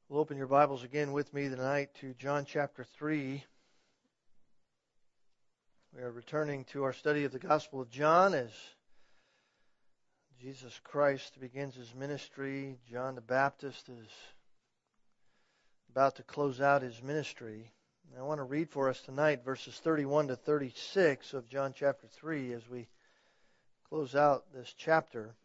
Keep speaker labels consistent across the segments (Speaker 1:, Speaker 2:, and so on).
Speaker 1: We'll open your Bibles again with me tonight to John chapter 3. We are returning to our study of the Gospel of John as Jesus Christ begins his ministry. John the Baptist is about to close out his ministry. And I want to read for us tonight verses 31 to 36 of John chapter 3 as we close out this chapter.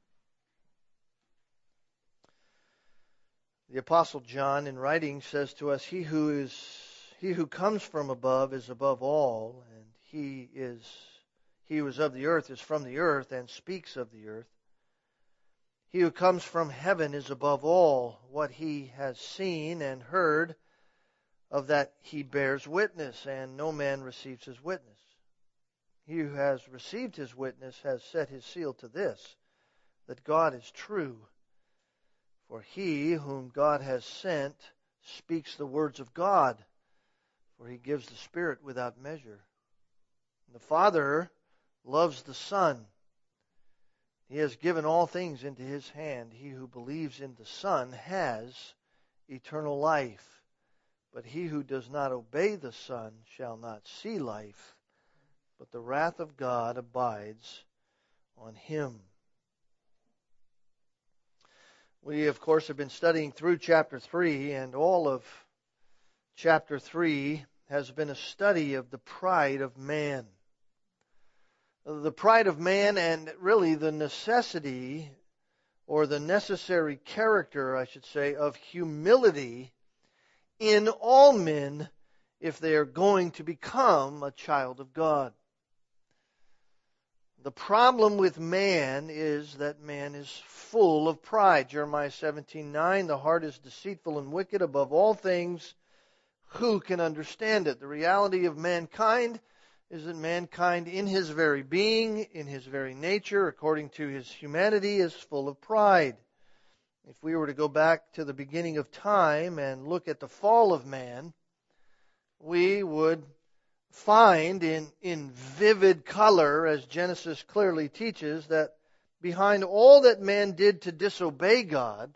Speaker 1: The Apostle John, in writing, says to us, He who comes from above is above all, and he who is of the earth is from the earth and speaks of the earth. He who comes from heaven is above all. What he has seen and heard, of that he bears witness, and no man receives his witness. He who has received his witness has set his seal to this, that God is true. For he whom God has sent speaks the words of God, for he gives the Spirit without measure. The Father loves the Son. He has given all things into his hand. He who believes in the Son has eternal life. But he who does not obey the Son shall not see life, but the wrath of God abides on him. We, of course, have been studying through chapter 3, and all of chapter 3 has been a study of the pride of man. The pride of man, and really the necessity, or the necessary character, I should say, of humility in all men if they are going to become a child of God. The problem with man is that man is full of pride. Jeremiah 17:9, the heart is deceitful and wicked above all things. Who can understand it? The reality of mankind is that mankind in his very being, in his very nature, according to his humanity, is full of pride. If we were to go back to the beginning of time and look at the fall of man, we would find in vivid color, as Genesis clearly teaches, that behind all that man did to disobey God,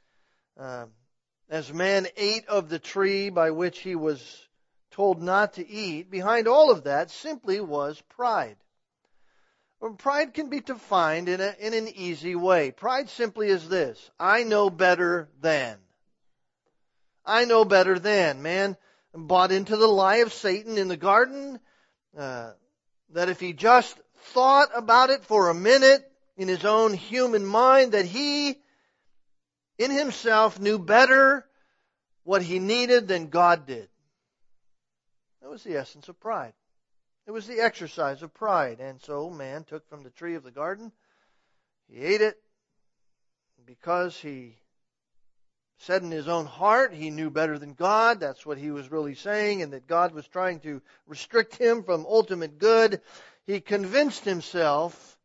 Speaker 1: as man ate of the tree by which he was told not to eat, behind all of that simply was pride. Well, pride can be defined in an easy way. Pride simply is this: I know better than. I know better than. Man bought into the lie of Satan in the garden, that if he just thought about it for a minute in his own human mind, that he in himself knew better what he needed than God did. That was the essence of pride. It was the exercise of pride. And so man took from the tree of the garden, he ate it, because he said in his own heart he knew better than God. That's what he was really saying, and that God was trying to restrict him from ultimate good. He convinced himself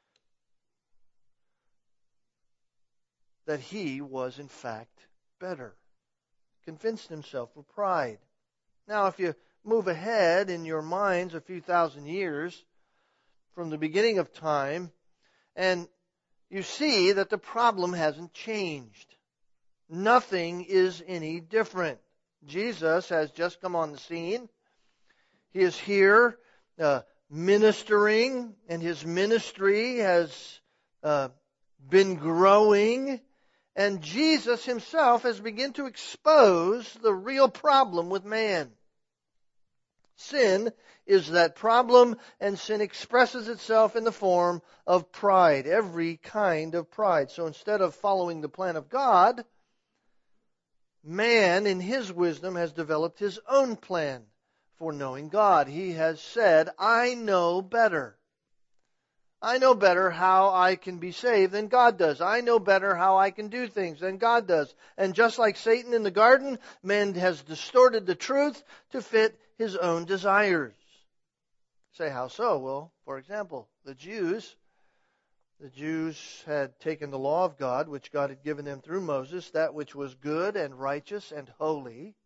Speaker 1: that he was in fact better. Convinced himself with pride. Now, if you move ahead in your minds a few thousand years from the beginning of time, and you see that the problem hasn't changed. Nothing is any different. Jesus has just come on the scene. He is here ministering, and his ministry has been growing. And Jesus himself has begun to expose the real problem with man. Sin is that problem, and sin expresses itself in the form of pride, every kind of pride. So instead of following the plan of God, man, in his wisdom, has developed his own plan for knowing God. He has said, I know better. I know better how I can be saved than God does. I know better how I can do things than God does. And just like Satan in the garden, man has distorted the truth to fit his own desires. Say, how so? Well, for example, the Jews had taken the law of God, which God had given them through Moses, that which was good and righteous and holy.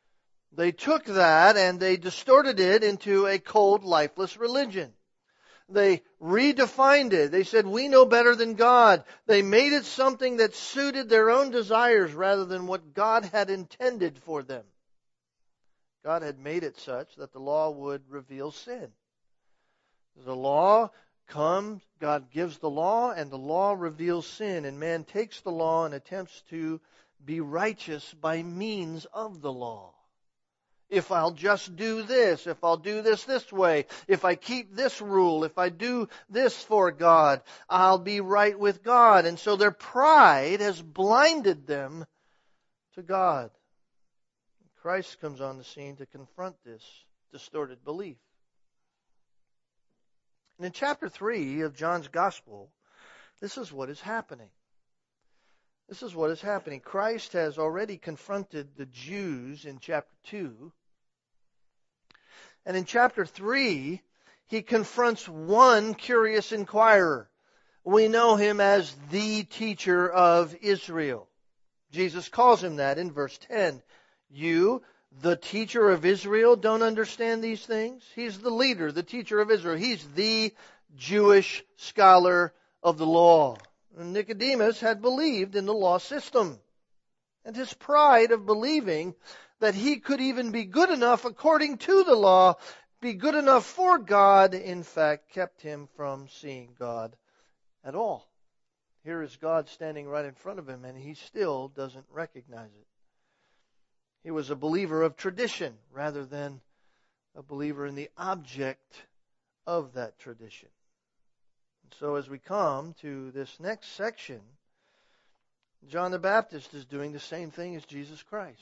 Speaker 1: They took that and they distorted it into a cold, lifeless religion. They redefined it. They said, we know better than God. They made it something that suited their own desires rather than what God had intended for them. God had made it such that the law would reveal sin. The law comes, God gives the law, and the law reveals sin. And man takes the law and attempts to be righteous by means of the law. If I'll just do this, if I'll do this way, if I keep this rule, if I do this for God, I'll be right with God. And so their pride has blinded them to God. Christ comes on the scene to confront this distorted belief. And in chapter 3 of John's Gospel, this is what is happening. This is what is happening. Christ has already confronted the Jews in chapter 2. And in chapter 3, he confronts one curious inquirer. We know him as the teacher of Israel. Jesus calls him that in verse 10. You, the teacher of Israel, don't understand these things? He's the leader, the teacher of Israel. He's the Jewish scholar of the law. And Nicodemus had believed in the law system. And his pride of believing that he could even be good enough according to the law, be good enough for God, in fact, kept him from seeing God at all. Here is God standing right in front of him, and he still doesn't recognize it. He was a believer of tradition rather than a believer in the object of that tradition. And so as we come to this next section, John the Baptist is doing the same thing as Jesus Christ.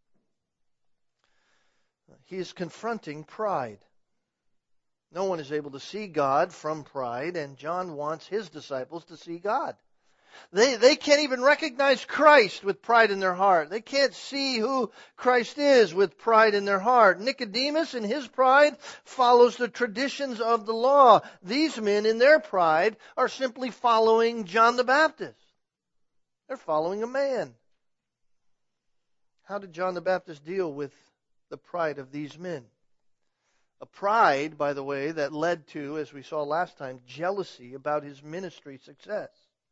Speaker 1: He is confronting pride. No one is able to see God from pride, and John wants his disciples to see God. They can't even recognize Christ with pride in their heart. They can't see who Christ is with pride in their heart. Nicodemus, in his pride, follows the traditions of the law. These men, in their pride, are simply following John the Baptist. They're following a man. How did John the Baptist deal with the pride of these men? A pride, by the way, that led to, as we saw last time, jealousy about his ministry success.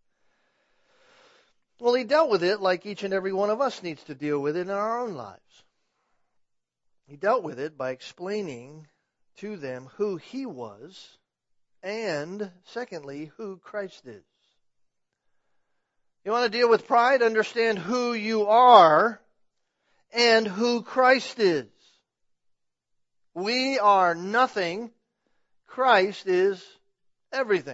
Speaker 1: Well, he dealt with it like each and every one of us needs to deal with it in our own lives. He dealt with it by explaining to them who he was and, secondly, who Christ is. You want to deal with pride? Understand who you are and who Christ is. We are nothing. Christ is everything.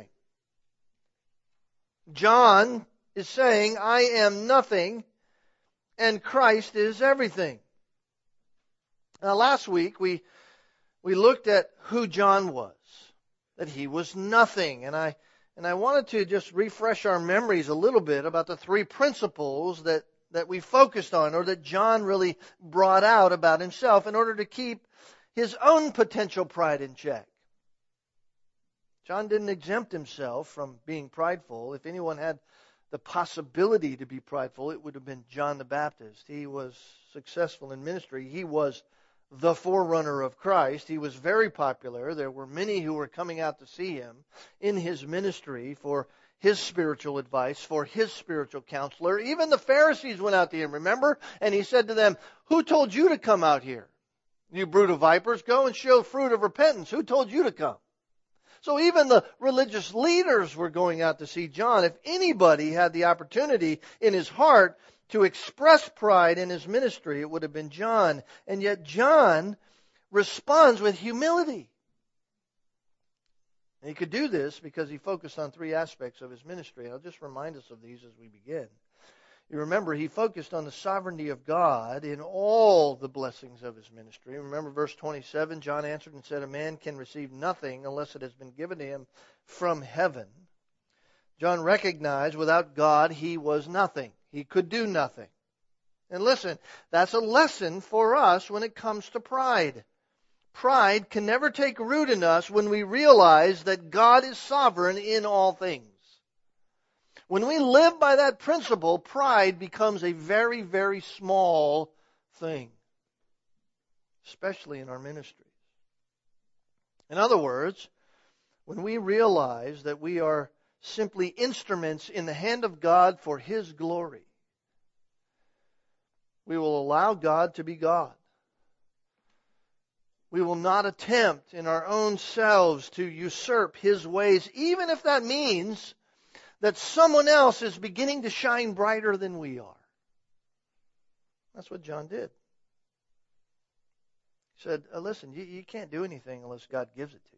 Speaker 1: John is saying, I am nothing, and Christ is everything. Now, last week we looked at who John was, that he was nothing, and I wanted to just refresh our memories a little bit about the three principles that we focused on, or that John really brought out about himself in order to keep his own potential pride in check. John didn't exempt himself from being prideful. If anyone had the possibility to be prideful, it would have been John the Baptist. He was successful in ministry. He was the forerunner of Christ. He was very popular. There were many who were coming out to see him in his ministry for his spiritual advice, for his spiritual counselor. Even the Pharisees went out to him, remember? And he said to them, who told you to come out here? You brood of vipers, go and show fruit of repentance. Who told you to come? So even the religious leaders were going out to see John. If anybody had the opportunity in his heart to express pride in his ministry, it would have been John. And yet John responds with humility. And he could do this because he focused on three aspects of his ministry. And I'll just remind us of these as we begin. You remember, he focused on the sovereignty of God in all the blessings of his ministry. Remember verse 27, John answered and said, a man can receive nothing unless it has been given to him from heaven. John recognized without God he was nothing. He could do nothing. And listen, that's a lesson for us when it comes to pride. Pride can never take root in us when we realize that God is sovereign in all things. When we live by that principle, pride becomes a very, very small thing, especially in our ministries. In other words, when we realize that we are simply instruments in the hand of God for His glory, we will allow God to be God. We will not attempt in our own selves to usurp His ways, even if that means that someone else is beginning to shine brighter than we are. That's what John did. He said, listen, you can't do anything unless God gives it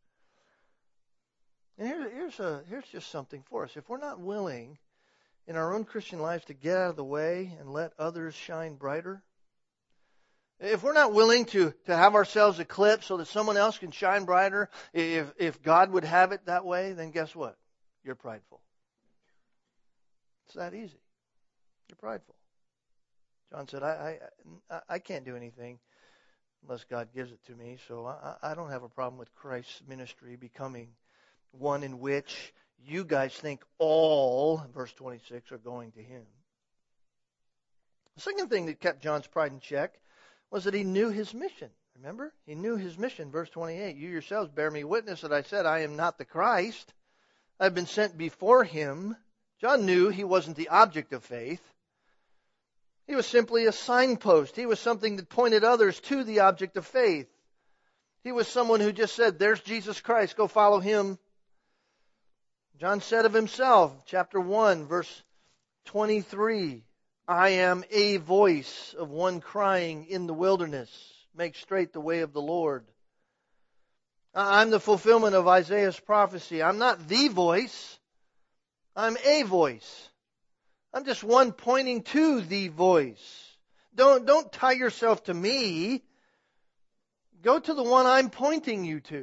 Speaker 1: to you. And here's just something for us. If we're not willing in our own Christian lives to get out of the way and let others shine brighter, if we're not willing to have ourselves eclipsed so that someone else can shine brighter, if God would have it that way, then guess what? You're prideful. It's that easy. You're prideful. John said, I can't do anything unless God gives it to me, so I don't have a problem with Christ's ministry becoming one in which you guys think all, verse 26, are going to Him. The second thing that kept John's pride in check was that he knew his mission. Remember? He knew his mission. Verse 28, you yourselves bear me witness that I said I am not the Christ. I've been sent before Him. John knew he wasn't the object of faith. He was simply a signpost. He was something that pointed others to the object of faith. He was someone who just said, there's Jesus Christ, go follow Him. John said of himself, chapter 1, verse 23, I am a voice of one crying in the wilderness, make straight the way of the Lord. I'm the fulfillment of Isaiah's prophecy. I'm not the voice. I'm a voice. I'm just one pointing to the voice. Don't tie yourself to me. Go to the one I'm pointing you to.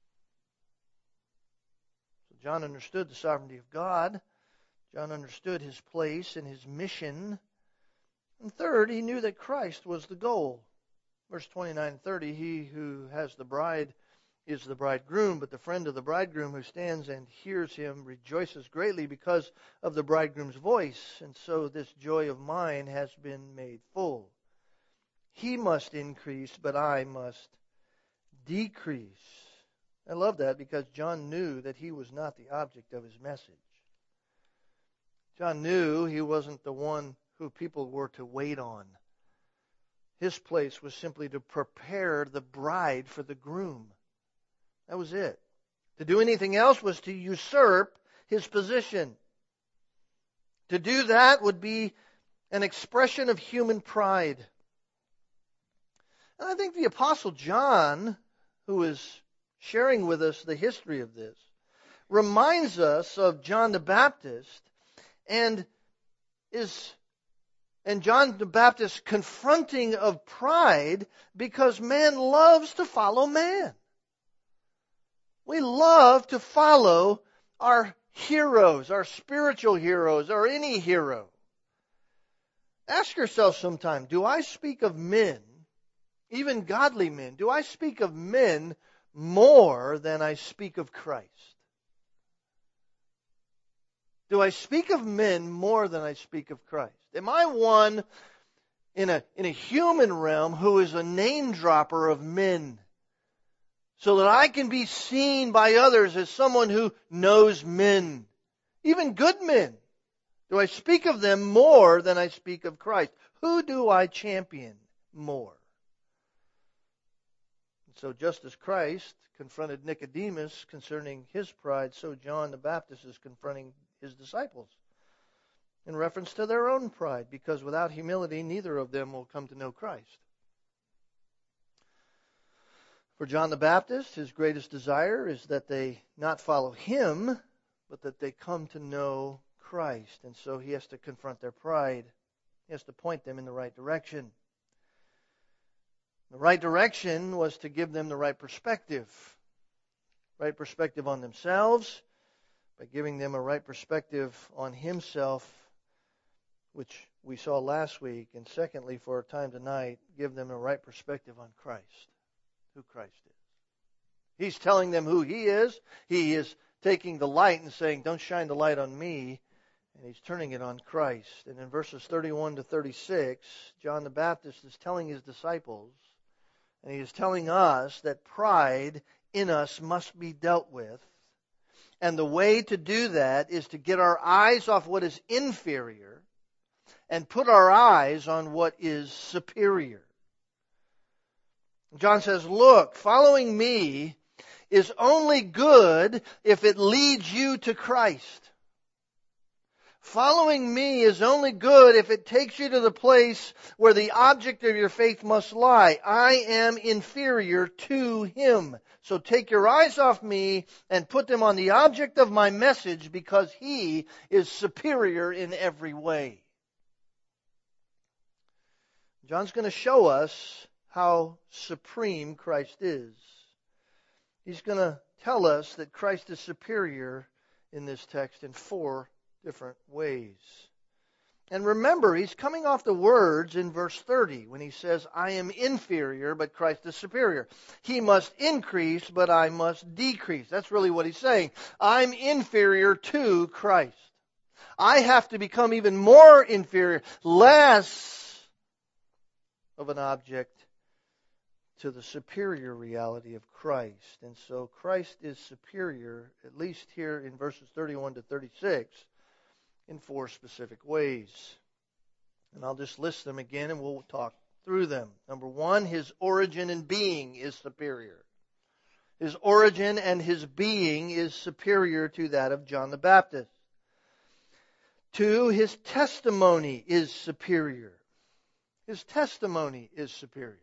Speaker 1: So John understood the sovereignty of God. John understood his place and his mission. And third, he knew that Christ was the goal. Verse 29 and 30, he who has the bride is the bridegroom, but the friend of the bridegroom who stands and hears him rejoices greatly because of the bridegroom's voice. And so this joy of mine has been made full. He must increase, but I must decrease. I love that because John knew that he was not the object of his message. John knew he wasn't the one who people were to wait on. His place was simply to prepare the bride for the groom. That was it. To do anything else was to usurp his position. To do that would be an expression of human pride. And I think the Apostle John, who is sharing with us the history of this, reminds us of John the Baptist and John the Baptist's confronting of pride because man loves to follow man. We love to follow our heroes, our spiritual heroes, or any hero. Ask yourself sometime, do I speak of men, even godly men, do I speak of men more than I speak of Christ? Do I speak of men more than I speak of Christ? Am I one in a human realm who is a name dropper of men so that I can be seen by others as someone who knows men, even good men? Do I speak of them more than I speak of Christ? Who do I champion more? So just as Christ confronted Nicodemus concerning his pride, so John the Baptist is confronting his disciples in reference to their own pride, because without humility, neither of them will come to know Christ. For John the Baptist, his greatest desire is that they not follow him, but that they come to know Christ. And so he has to confront their pride. He has to point them in the right direction. The right direction was to give them the right perspective. Right perspective on themselves, by giving them a right perspective on himself, which we saw last week. And secondly, for our time tonight, give them a right perspective on Christ, who Christ is. He's telling them who he is. He is taking the light and saying, don't shine the light on me. And he's turning it on Christ. And in verses 31 to 36, John the Baptist is telling his disciples, and he is telling us that pride in us must be dealt with. And the way to do that is to get our eyes off what is inferior and put our eyes on what is superior. John says, look, following me is only good if it leads you to Christ. Following me is only good if it takes you to the place where the object of your faith must lie. I am inferior to Him. So take your eyes off me and put them on the object of my message, because He is superior in every way. John's going to show us how supreme Christ is. He's going to tell us that Christ is superior in this text in 4 different ways. And remember, he's coming off the words in verse 30 when he says, I am inferior, but Christ is superior. He must increase, but I must decrease. That's really what he's saying. I'm inferior to Christ. I have to become even more inferior, less of an object to the superior reality of Christ. And so Christ is superior, at least here in verses 31 to 36, in 4 specific ways. And I'll just list them again and we'll talk through them. Number 1, His origin and being is superior. His origin and His being is superior to that of John the Baptist. 2, His testimony is superior. His testimony is superior.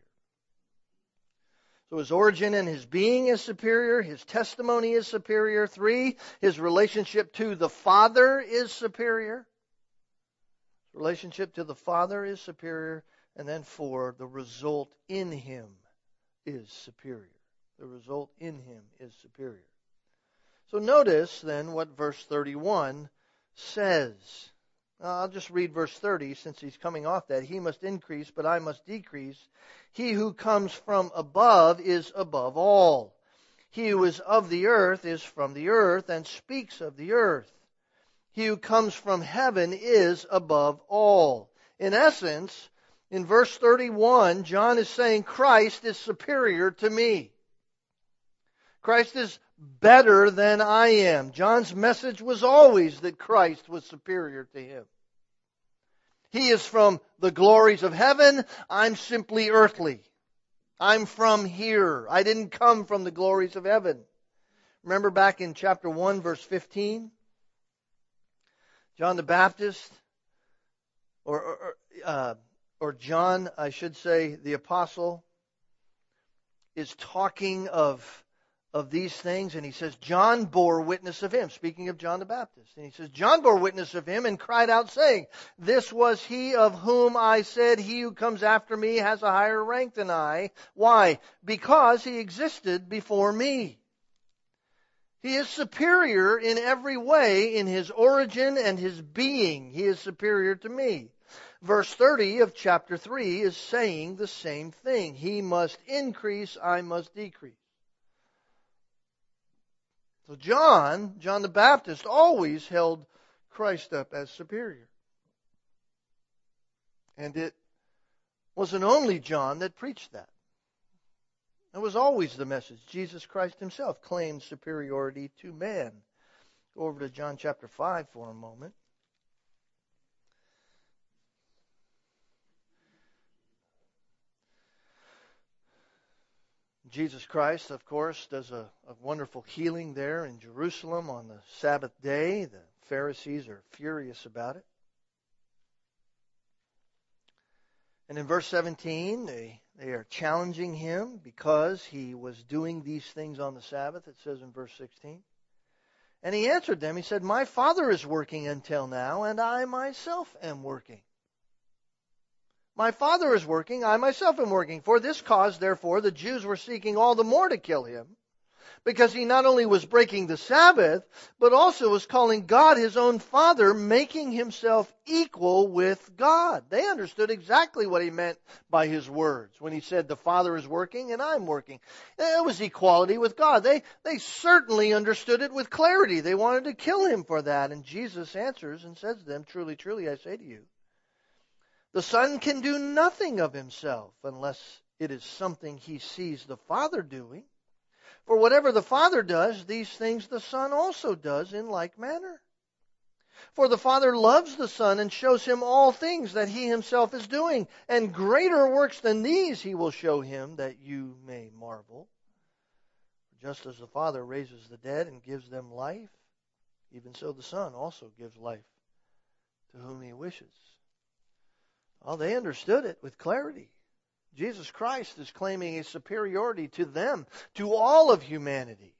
Speaker 1: So His origin and His being is superior. His testimony is superior. 3, His relationship to the Father is superior. Relationship to the Father is superior. And then 4, the result in Him is superior. The result in Him is superior. So notice then what verse 31 says. I'll just read verse 30 since he's coming off that. He must increase, but I must decrease. He who comes from above is above all. He who is of the earth is from the earth and speaks of the earth. He who comes from heaven is above all. In essence, in verse 31, John is saying Christ is superior to me. Christ is better than I am. John's message was always that Christ was superior to him. He is from the glories of heaven. I'm simply earthly. I'm from here. I didn't come from the glories of heaven. Remember back in chapter 1, verse 15? John the Baptist, or John, I should say, the apostle, is talking of these things, and he says, John bore witness of him, speaking of John the Baptist. And he says, John bore witness of him and cried out, saying, this was he of whom I said, he who comes after me has a higher rank than I. Why? Because he existed before me. He is superior in every way, in his origin and his being. He is superior to me. Verse 30 of chapter 3 is saying the same thing. He must increase, I must decrease. So John the Baptist, always held Christ up as superior. And it wasn't only John that preached that. It was always the message. Jesus Christ himself claimed superiority to man. Go over to John chapter 5 for a moment. Jesus Christ, of course, does a wonderful healing there in Jerusalem on the Sabbath day. The Pharisees are furious about it. And in verse 17, they are challenging him because he was doing these things on the Sabbath, it says in verse 16. And he answered them, he said, my Father is working until now, and I myself am working. My Father is working, I myself am working. For this cause, therefore, the Jews were seeking all the more to kill him, because he not only was breaking the Sabbath, but also was calling God his own Father, making himself equal with God. They understood exactly what he meant by his words when he said, the Father is working and I'm working. It was equality with God. They certainly understood it with clarity. They wanted to kill him for that. And Jesus answers and says to them, truly, truly, I say to you, the Son can do nothing of himself unless it is something he sees the Father doing. For whatever the Father does, these things the Son also does in like manner. For the Father loves the Son and shows him all things that he himself is doing, and greater works than these he will show him, that you may marvel. Just as the Father raises the dead and gives them life, even so the Son also gives life to whom he wishes. Well, they understood it with clarity. Jesus Christ is claiming a superiority to them, to all of humanity.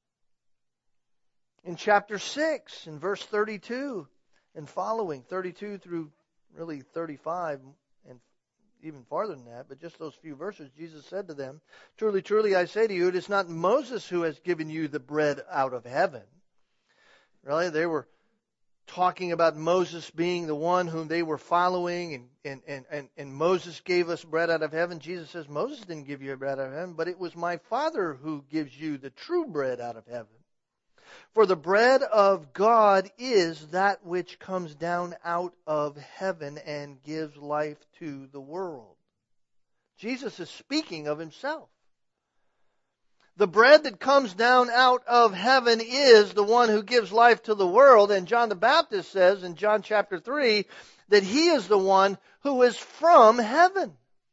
Speaker 1: In chapter 6, in verse 32 and following, 32 through really 35 and even farther than that, but just those few verses, Jesus said to them, "Truly, truly, I say to you, it is not Moses who has given you the bread out of heaven." Really, they were talking about Moses being the one whom they were following, and Moses gave us bread out of heaven. Jesus says, Moses didn't give you bread out of heaven, but it was my Father who gives you the true bread out of heaven. For the bread of God is that which comes down out of heaven and gives life to the world. Jesus is speaking of himself. The bread that comes down out of heaven is the one who gives life to the world. And John the Baptist says in John chapter 3 that he is the one who is from heaven.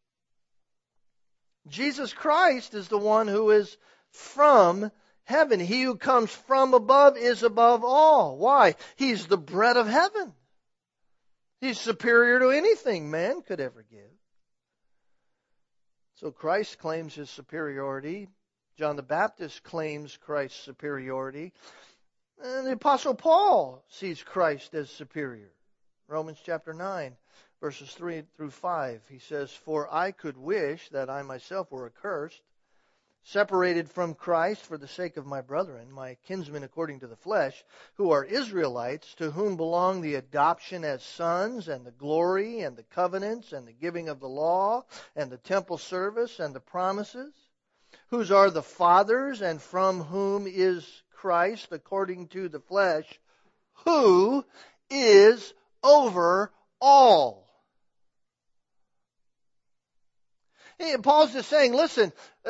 Speaker 1: Jesus Christ is the one who is from heaven. He who comes from above is above all. Why? He's the bread of heaven. He's superior to anything man could ever give. So Christ claims his superiority. John the Baptist claims Christ's superiority. And the Apostle Paul sees Christ as superior. Romans chapter 9, verses 3 through 5. He says, "For I could wish that I myself were accursed, separated from Christ for the sake of my brethren, my kinsmen according to the flesh, who are Israelites, to whom belong the adoption as sons, and the glory, and the covenants, and the giving of the law, and the temple service, and the promises, whose are the fathers, and from whom is Christ according to the flesh, who is over all." And Paul's just saying, listen,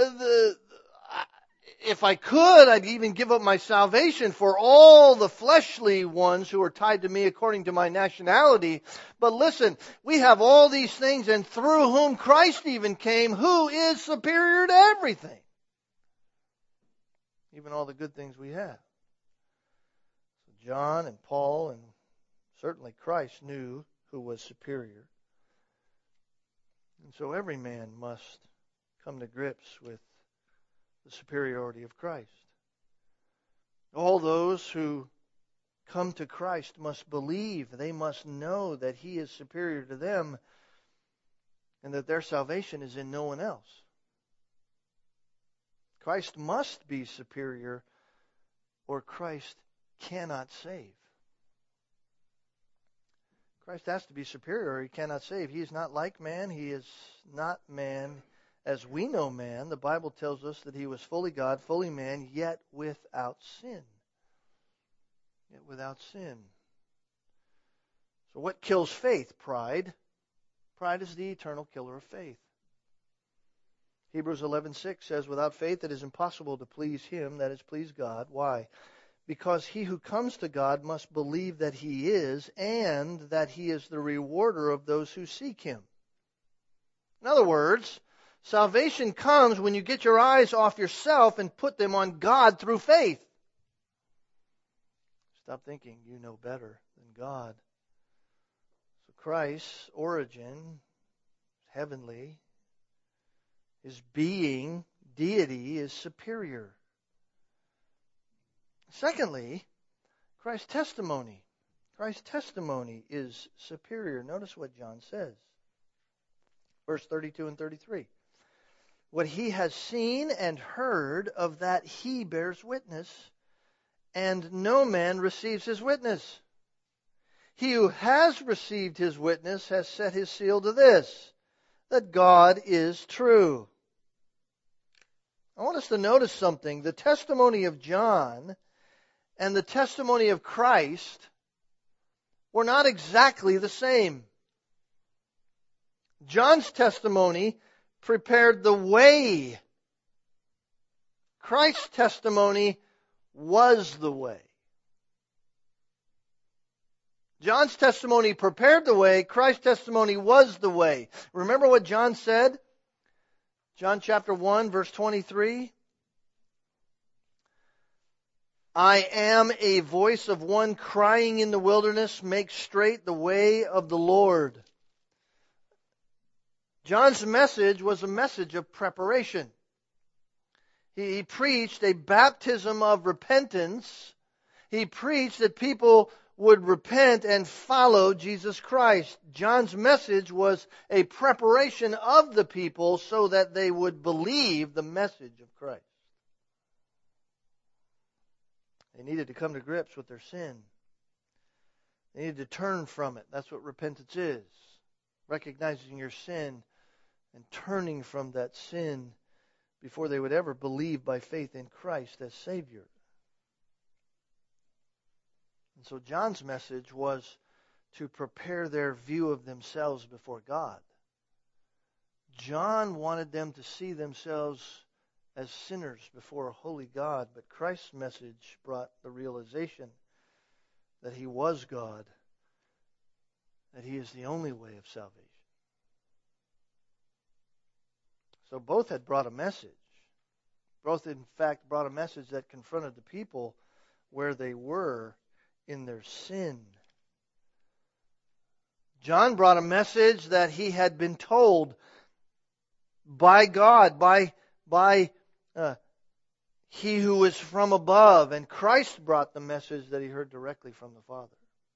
Speaker 1: if I could, I'd even give up my salvation for all the fleshly ones who are tied to me according to my nationality. But listen, we have all these things, and through whom Christ even came, who is superior to everything. Even all the good things we have. So John and Paul and certainly Christ knew who was superior. And so every man must come to grips with the superiority of Christ. All those who come to Christ must believe, they must know that He is superior to them and that their salvation is in no one else. Christ must be superior or Christ cannot save. Christ has to be superior or He cannot save. He is not like man. He is not man as we know man. The Bible tells us that He was fully God, fully man, yet without sin. Yet without sin. So what kills faith? Pride. Pride is the eternal killer of faith. Hebrews 11:6 says, "Without faith it is impossible to please Him," that is, please God. Why? Because he who comes to God must believe that He is, and that He is the rewarder of those who seek Him. In other words, salvation comes when you get your eyes off yourself and put them on God through faith. Stop thinking you know better than God. So Christ's origin, heavenly, His being, deity, is superior. Secondly, Christ's testimony. Christ's testimony is superior. Notice what John says. Verse 32 and 33. "What He has seen and heard, of that He bears witness, and no man receives His witness. He who has received His witness has set His seal to this, that God is true." I want us to notice something. The testimony of John and the testimony of Christ were not exactly the same. John's testimony prepared the way. Christ's testimony was the way. John's testimony prepared the way. Christ's testimony was the way. Remember what John said? John chapter 1, verse 23. I am a voice of one crying in the wilderness, make straight the way of the Lord. John's message was a message of preparation. He preached a baptism of repentance. He preached that people would repent and follow Jesus Christ. John's message was a preparation of the people so that they would believe the message of Christ. They needed to come to grips with their sin. They needed to turn from it. That's what repentance is. Recognizing your sin and turning from that sin before they would ever believe by faith in Christ as Savior. And so John's message was to prepare their view of themselves before God. John wanted them to see themselves as sinners before a holy God, but Christ's message brought the realization that He was God, that He is the only way of salvation. So both had brought a message. Both, in fact, brought a message that confronted the people where they were in their sin. John brought a message that he had been told by God, by He who is from above. And Christ brought the message that He heard directly from the Father.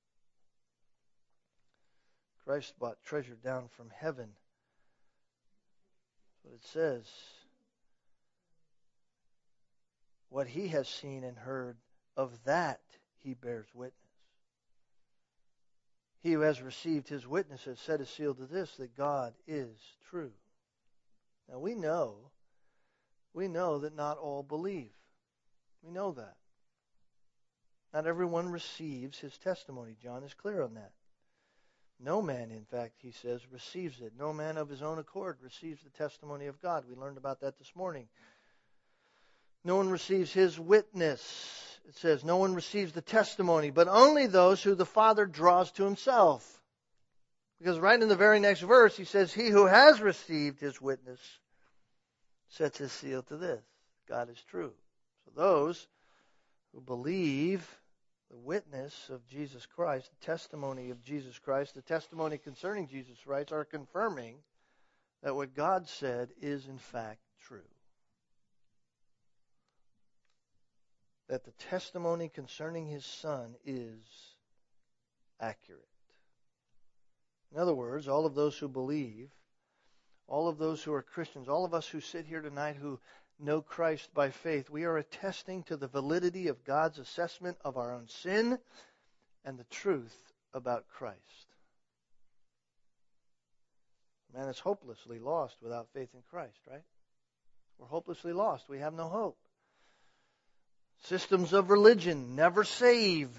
Speaker 1: Christ brought treasure down from heaven. That's what it says. What He has seen and heard, of that He bears witness. He who has received His witness has set a seal to this, that God is true. Now we know that not all believe. We know that. Not everyone receives His testimony. John is clear on that. No man, in fact, he says, receives it. No man of his own accord receives the testimony of God. We learned about that this morning. No one receives His witness. It says, no one receives the testimony, but only those who the Father draws to Himself. Because right in the very next verse, He says, He who has received His witness sets His seal to this. God is true. So those who believe the witness of Jesus Christ, the testimony of Jesus Christ, the testimony concerning Jesus Christ, are confirming that what God said is in fact true. That the testimony concerning His Son is accurate. In other words, all of those who believe, all of those who are Christians, all of us who sit here tonight who know Christ by faith, we are attesting to the validity of God's assessment of our own sin and the truth about Christ. Man is hopelessly lost without faith in Christ, right? We're hopelessly lost. We have no hope. Systems of religion never save.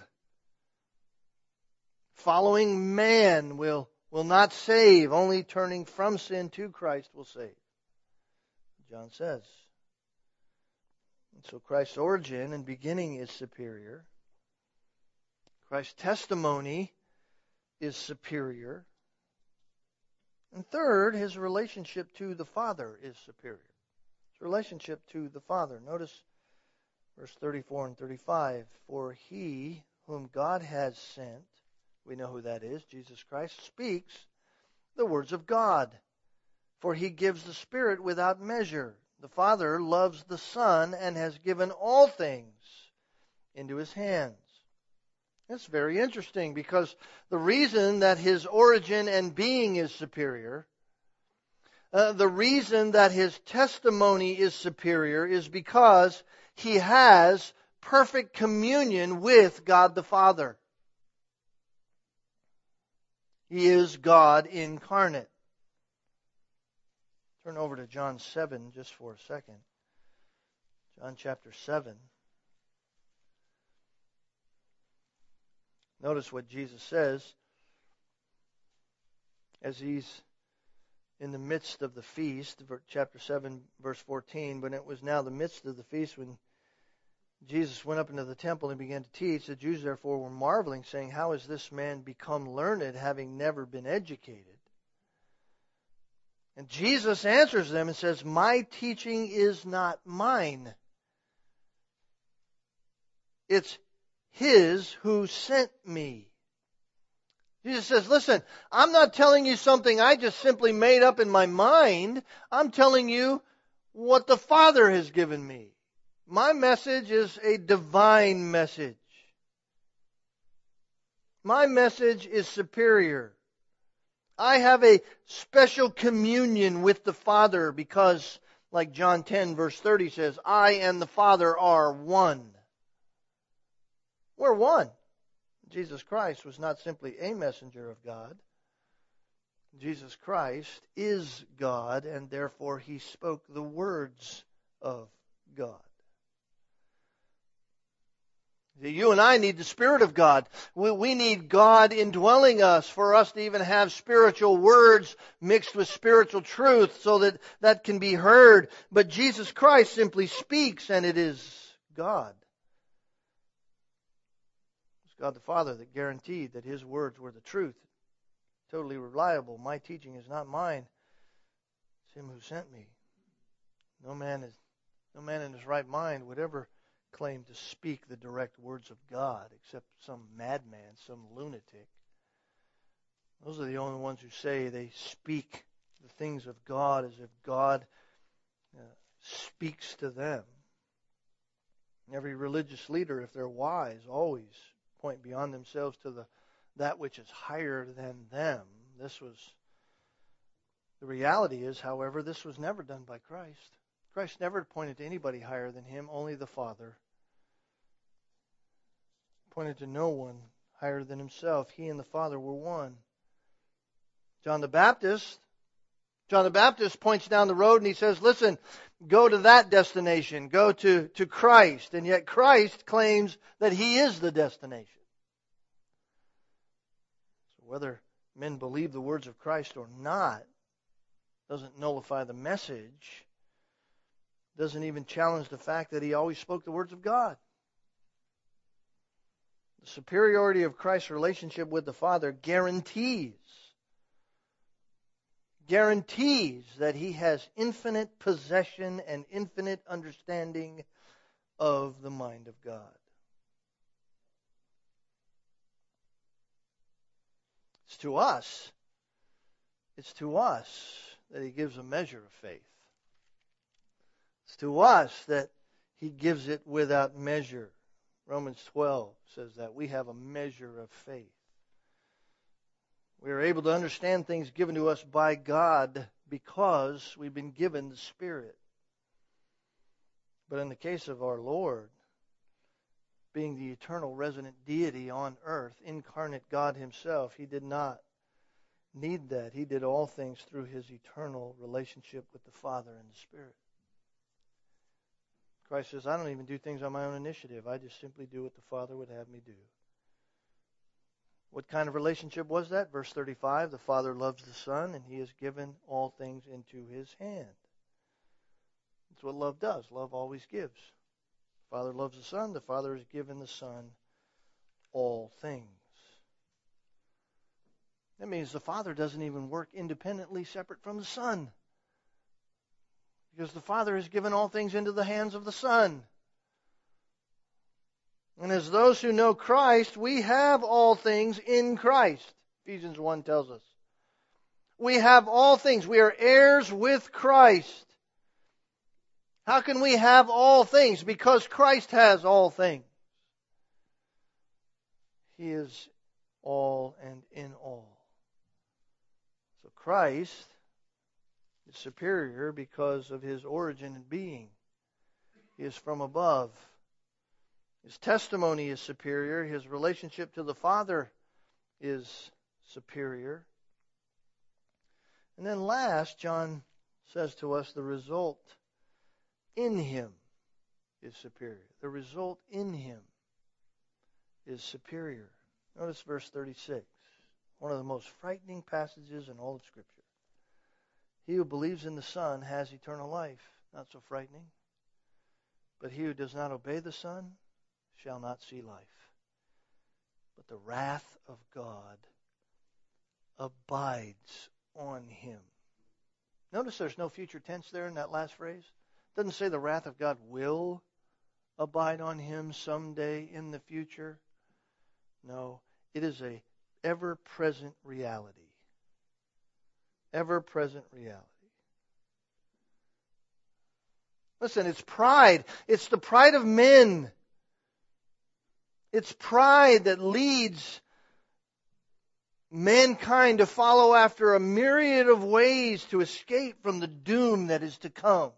Speaker 1: Following man will not save. Only turning from sin to Christ will save. John says. And so Christ's origin and beginning is superior. Christ's testimony is superior. And third, His relationship to the Father is superior. His relationship to the Father. Notice verse 34 and 35. For He whom God has sent, we know who that is, Jesus Christ, speaks the words of God. For He gives the Spirit without measure. The Father loves the Son and has given all things into His hands. That's very interesting because the reason that His origin and being is superior, the reason that His testimony is superior is because He has perfect communion with God the Father. He is God incarnate. Turn over to John 7 just for a second. John chapter 7. Notice what Jesus says as He's in the midst of the feast, chapter 7, verse 14, when it was now the midst of the feast, when Jesus went up into the temple and began to teach, the Jews therefore were marveling, saying, "How has this man become learned, having never been educated?" And Jesus answers them and says, "My teaching is not mine. It's His who sent me." Jesus says, listen, I'm not telling you something I just simply made up in my mind. I'm telling you what the Father has given me. My message is a divine message. My message is superior. I have a special communion with the Father because, like John 10 verse 30 says, I and the Father are one. We're one. Jesus Christ was not simply a messenger of God. Jesus Christ is God, and therefore He spoke the words of God. You and I need the Spirit of God. We need God indwelling us for us to even have spiritual words mixed with spiritual truth so that that can be heard. But Jesus Christ simply speaks, and it is God. It's God the Father that guaranteed that His words were the truth. Totally reliable. My teaching is not mine. It's Him who sent me. No man in his right mind would ever claim to speak the direct words of God, except some madman, some lunatic. Those are the only ones who say they speak the things of God as if God speaks to them. Every religious leader, if they're wise, always point beyond themselves to that which is higher than them. The reality is, however, this was never done by Christ. Christ never pointed to anybody higher than Him, only the Father. Pointed to no one higher than Himself. He and the Father were one. John the Baptist points down the road and he says, listen, go to that destination. Go to Christ. And yet Christ claims that He is the destination. So whether men believe the words of Christ or not doesn't nullify the message. Doesn't even challenge the fact that He always spoke the words of God. The superiority of Christ's relationship with the Father guarantees that He has infinite possession and infinite understanding of the mind of God. It's to us that He gives a measure of faith. It's to us that He gives it without measure. Romans 12 says that we have a measure of faith. We are able to understand things given to us by God because we've been given the Spirit. But in the case of our Lord, being the eternal resident deity on earth, incarnate God Himself, He did not need that. He did all things through His eternal relationship with the Father and the Spirit. Christ says, I don't even do things on my own initiative. I just simply do what the Father would have me do. What kind of relationship was that? Verse 35, the Father loves the Son, and He has given all things into His hand. That's what love does. Love always gives. The Father loves the Son. The Father has given the Son all things. That means the Father doesn't even work independently separate from the Son. Because the Father has given all things into the hands of the Son. And as those who know Christ, we have all things in Christ. Ephesians 1 tells us. We have all things. We are heirs with Christ. How can we have all things? Because Christ has all things. He is all and in all. So Christ is superior because of His origin and being. He is from above. His testimony is superior. His relationship to the Father is superior. And then last, John says to us the result in Him is superior. The result in Him is superior. Notice verse 36, one of the most frightening passages in all of Scripture. He who believes in the Son has eternal life. Not so frightening. But he who does not obey the Son shall not see life, but the wrath of God abides on him. Notice there's no future tense there in that last phrase. It doesn't say the wrath of God will abide on him someday in the future. No, it is a ever-present reality. Ever-present reality. Listen, it's pride. It's the pride of men. It's pride that leads mankind to follow after a myriad of ways to escape from the doom that is to come.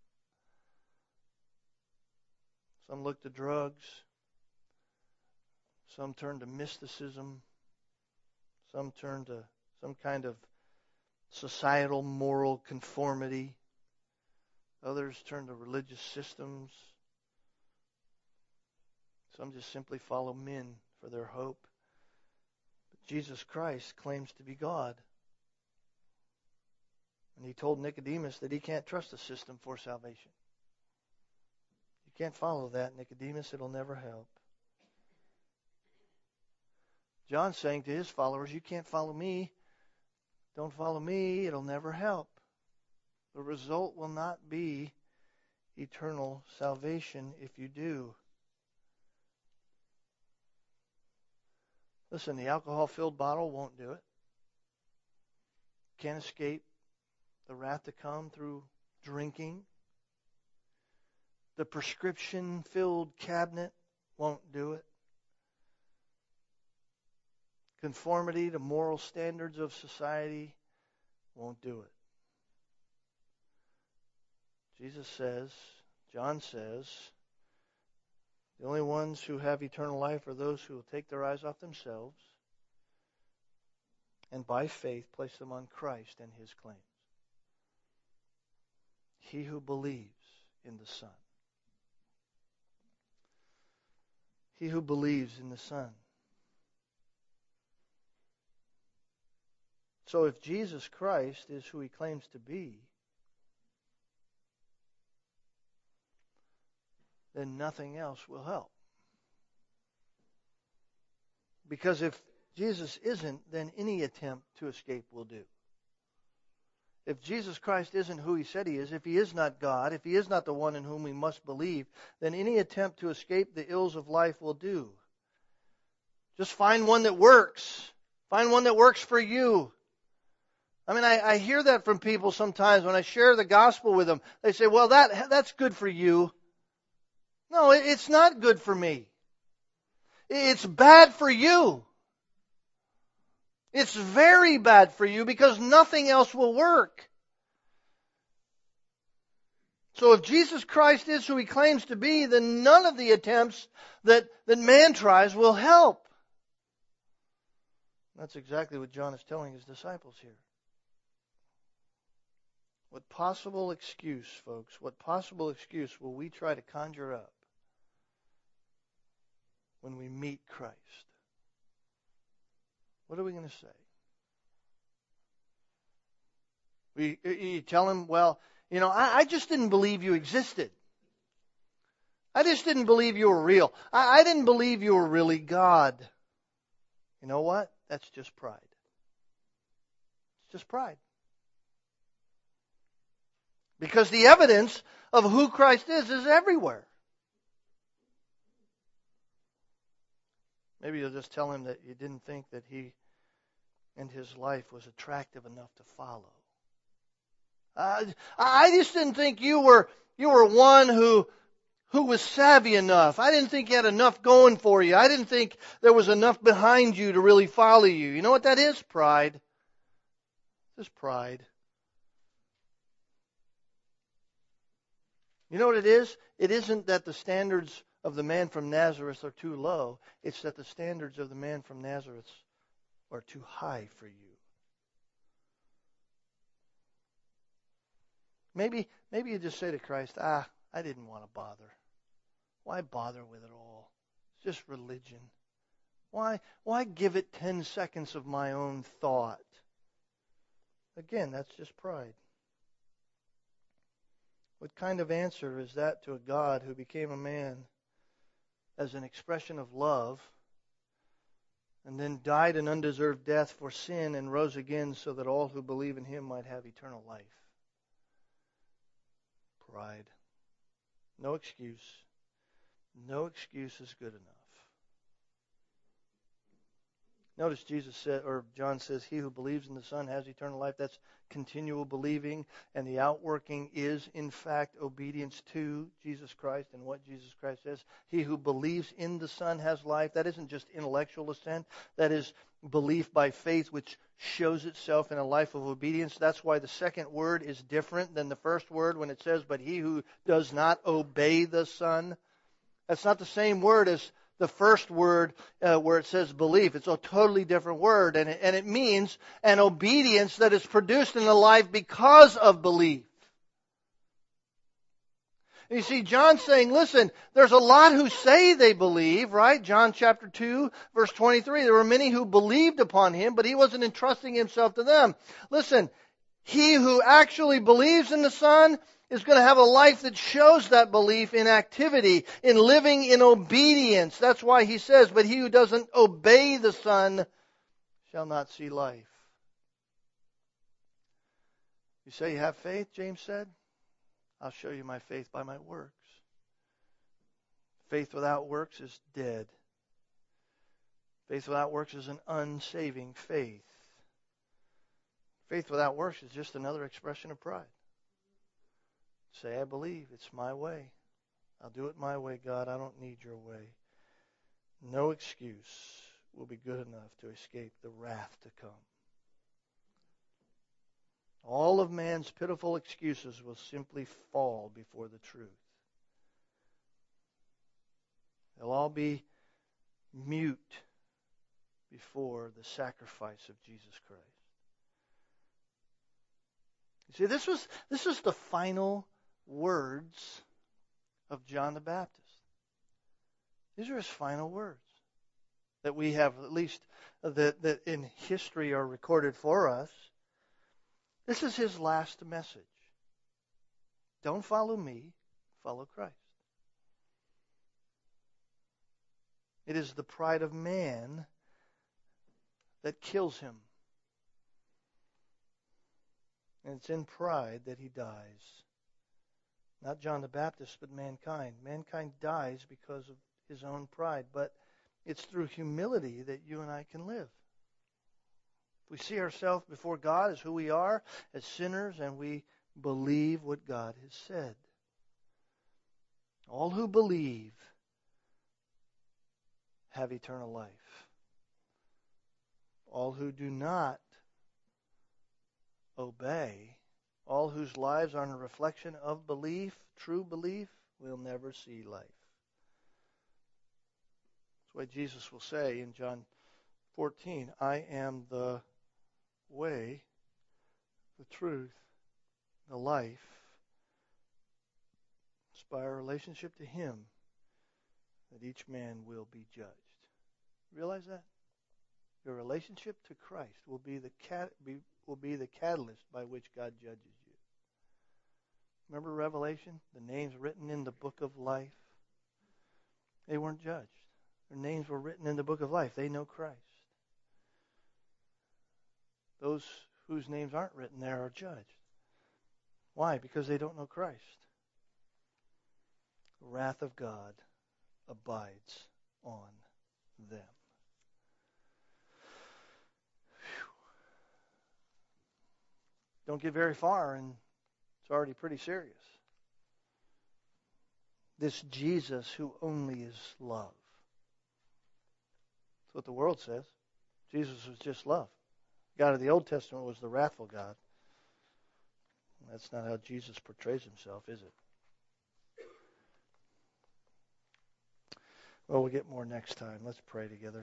Speaker 1: Some look to drugs. Some turn to mysticism. Some turn to some kind of societal moral conformity. Others turn to religious systems. Some just simply follow men for their hope. But Jesus Christ claims to be God. And he told Nicodemus that he can't trust the system for salvation. You can't follow that, Nicodemus. It'll never help. John's saying to his followers, you can't follow me. Don't follow me. It'll never help. The result will not be eternal salvation if you do. Listen, the alcohol-filled bottle won't do it. Can't escape the wrath to come through drinking. The prescription-filled cabinet won't do it. Conformity to moral standards of society won't do it. Jesus says, John says, the only ones who have eternal life are those who will take their eyes off themselves and by faith place them on Christ and his claims. He who believes in the Son. He who believes in the Son. So if Jesus Christ is who he claims to be, then nothing else will help. Because if Jesus isn't, then any attempt to escape will do. If Jesus Christ isn't who he said he is, if he is not God, if he is not the one in whom we must believe, then any attempt to escape the ills of life will do. Just find one that works. Find one that works for you. I mean, I hear that from people sometimes when I share the gospel with them. They say, well, that's good for you. No, it's not good for me. It's bad for you. It's very bad for you because nothing else will work. So if Jesus Christ is who he claims to be, then none of the attempts that man tries will help. That's exactly what John is telling his disciples here. What possible excuse, folks, what possible excuse will we try to conjure up when we meet Christ? What are we going to say? You tell him, well, I just didn't believe you existed. I just didn't believe you were real. I didn't believe you were really God. You know what? That's just pride. It's just pride. Because the evidence of who Christ is everywhere. Maybe you'll just tell him that you didn't think that he and his life was attractive enough to follow. I just didn't think you were one who was savvy enough. I didn't think you had enough going for you. I didn't think there was enough behind you to really follow you. You know what that is? Pride. It's pride. You know what it is? It isn't that the standards of the man from Nazareth are too low. It's that the standards of the man from Nazareth are too high for you. Maybe you just say to Christ, I didn't want to bother. Why bother with it all? It's just religion. Why give it 10 seconds of my own thought? Again, that's just pride. What kind of answer is that to a God who became a man as an expression of love and then died an undeserved death for sin and rose again so that all who believe in Him might have eternal life? Pride. No excuse. No excuse is good enough. Notice Jesus said, or John says, he who believes in the Son has eternal life. That's continual believing, and the outworking is, in fact, obedience to Jesus Christ and what Jesus Christ says. He who believes in the Son has life. That isn't just intellectual assent. That is belief by faith, which shows itself in a life of obedience. That's why the second word is different than the first word when it says, but he who does not obey the Son. That's not the same word as the first word where it says belief. It's a totally different word, and it means an obedience that is produced in the life because of belief. And you see, John's saying, listen, there's a lot who say they believe, right? John chapter 2, verse 23. There were many who believed upon Him, but He wasn't entrusting Himself to them. Listen, he who actually believes in the Son is going to have a life that shows that belief in activity, in living in obedience. That's why He says, but he who doesn't obey the Son shall not see life. You say you have faith, James said? I'll show you my faith by my works. Faith without works is dead. Faith without works is an unsaving faith. Faith without works is just another expression of pride. Say, I believe. It's my way. I'll do it my way, God. I don't need your way. No excuse will be good enough to escape the wrath to come. All of man's pitiful excuses will simply fall before the truth. They'll all be mute before the sacrifice of Jesus Christ. You see, this was the final words of John the Baptist. These are his final words that we have, at least that in history are recorded for us. This is his last message. Don't follow me, follow Christ. It is the pride of man that kills him. And it's in pride that he dies. Not John the Baptist, but mankind. Mankind dies because of his own pride, but it's through humility that you and I can live. We see ourselves before God as who we are, as sinners, and we believe what God has said. All who believe have eternal life. All who do not obey, all whose lives are a reflection of belief, true belief, will never see life. That's why Jesus will say in John 14, I am the way, the truth, the life. It's by our relationship to Him that each man will be judged. Realize that? Your relationship to Christ will be the catalyst by which God judges you. Remember Revelation? The names written in the book of life. They weren't judged. Their names were written in the book of life. They know Christ. Those whose names aren't written there are judged. Why? Because they don't know Christ. The wrath of God abides on them. Don't get very far, and it's already pretty serious. This Jesus who only is love. That's what the world says. Jesus was just love. The God of the Old Testament was the wrathful God. That's not how Jesus portrays himself, is it? Well, we'll get more next time. Let's pray together.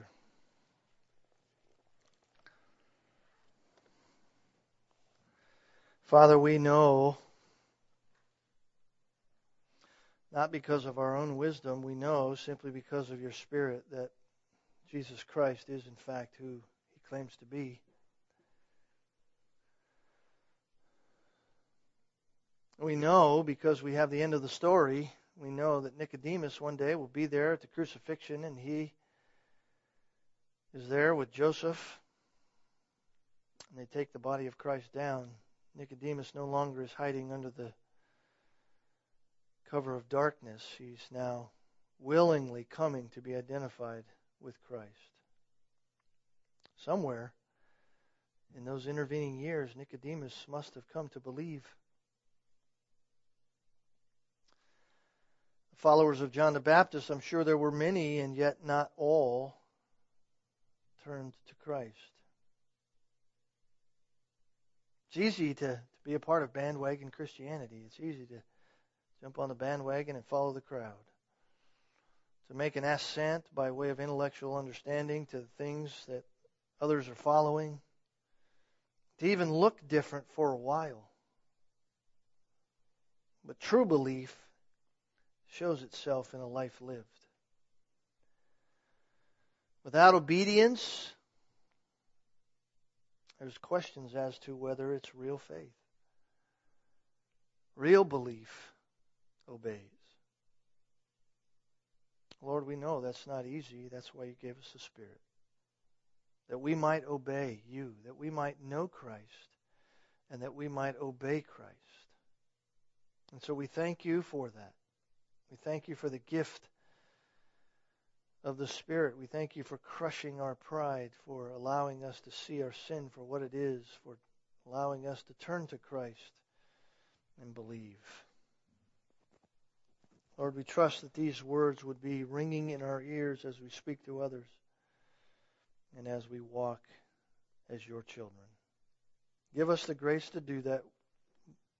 Speaker 1: Father, we know, not because of our own wisdom, we know simply because of your Spirit that Jesus Christ is in fact who He claims to be. We know, because we have the end of the story, we know that Nicodemus one day will be there at the crucifixion, and he is there with Joseph, and they take the body of Christ down. Nicodemus no longer is hiding under the cover of darkness. He's now willingly coming to be identified with Christ. Somewhere in those intervening years, Nicodemus must have come to believe. The followers of John the Baptist, I'm sure there were many, and yet not all turned to Christ. It's easy to be a part of bandwagon Christianity. It's easy to jump on the bandwagon and follow the crowd. To make an assent by way of intellectual understanding to the things that others are following. To even look different for a while. But true belief shows itself in a life lived. Without obedience, there's questions as to whether it's real faith. Real belief obeys. Lord, we know that's not easy. That's why you gave us the Spirit. That we might obey you, that we might know Christ, and that we might obey Christ. And so we thank you for that. We thank you for the gift of the Spirit. We thank you for crushing our pride, for allowing us to see our sin for what it is, for allowing us to turn to Christ and believe. Lord, we trust that these words would be ringing in our ears as we speak to others and as we walk as your children. Give us the grace to do that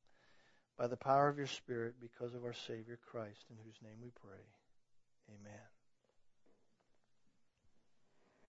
Speaker 1: by the power of your Spirit because of our Savior Christ, in whose name we pray. Amen.